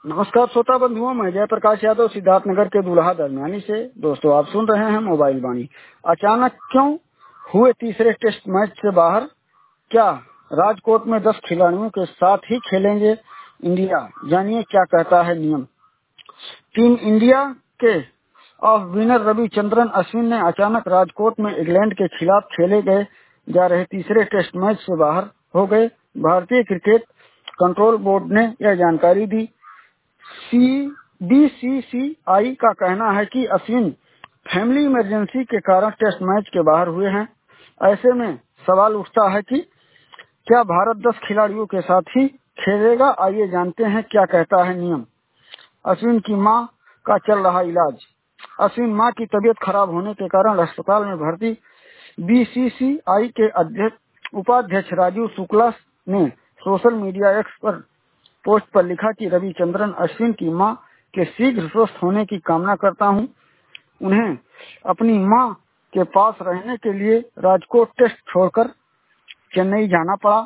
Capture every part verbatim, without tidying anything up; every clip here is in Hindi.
नमस्कार श्रोता बंधुओं, मैं जयप्रकाश यादव सिद्धार्थनगर के दुल्हा दरमियानी से। दोस्तों, आप सुन रहे हैं मोबाइल वाणी। अचानक क्यों हुए तीसरे टेस्ट मैच से बाहर? क्या राजकोट में दस खिलाड़ियों के साथ ही खेलेंगे इंडिया? जानिए क्या कहता है नियम। टीम इंडिया के ऑफ विनर रविचंद्रन अश्विन ने अचानक राजकोट में इंग्लैंड के खिलाफ खेले गए जा रहे तीसरे टेस्ट मैच से बाहर हो गए। भारतीय क्रिकेट कंट्रोल बोर्ड ने यह जानकारी दी। बी सी सी आई का कहना है कि अश्विन फैमिली इमरजेंसी के कारण टेस्ट मैच के बाहर हुए हैं। ऐसे में सवाल उठता है कि क्या भारत दस खिलाड़ियों के साथ ही खेलेगा? आइए जानते हैं क्या कहता है नियम। अश्विन की मां का चल रहा इलाज। अश्विन मां की तबीयत खराब होने के कारण अस्पताल में भर्ती। बी सी सी आई के अध्यक्ष उपाध्यक्ष राजीव शुक्ला ने सोशल मीडिया एक्स पर पोस्ट पर लिखा कि रविचंद्रन अश्विन की मां के शीघ्र स्वस्थ होने की कामना करता हूं। उन्हें अपनी मां के पास रहने के लिए राजकोट टेस्ट छोड़कर चेन्नई जाना पड़ा।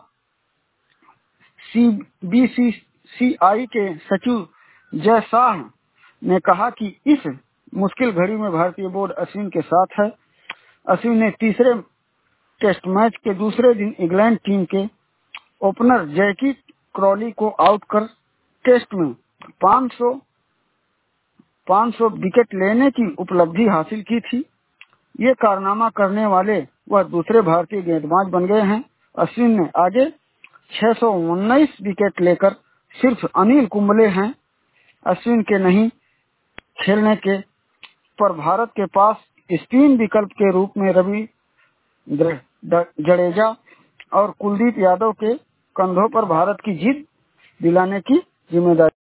बी सी सी आई के सचिव जय शाह ने कहा कि इस मुश्किल घड़ी में भारतीय बोर्ड अश्विन के साथ है। अश्विन ने तीसरे टेस्ट मैच के दूसरे दिन इंग्लैंड टीम के ओपनर जैकी क्रॉली को आउट कर टेस्ट में पाँच सौ विकेट लेने की उपलब्धि हासिल की थी। ये कारनामा करने वाले वह दूसरे भारतीय गेंदबाज बन गए हैं। अश्विन ने आगे छह सौ उन्नीस विकेट लेकर सिर्फ अनिल कुंबले हैं। अश्विन के नहीं खेलने के पर भारत के पास स्पिन विकल्प के रूप में रवि जडेजा और कुलदीप यादव के कंधों पर भारत की जीत दिलाने की जिम्मेदारी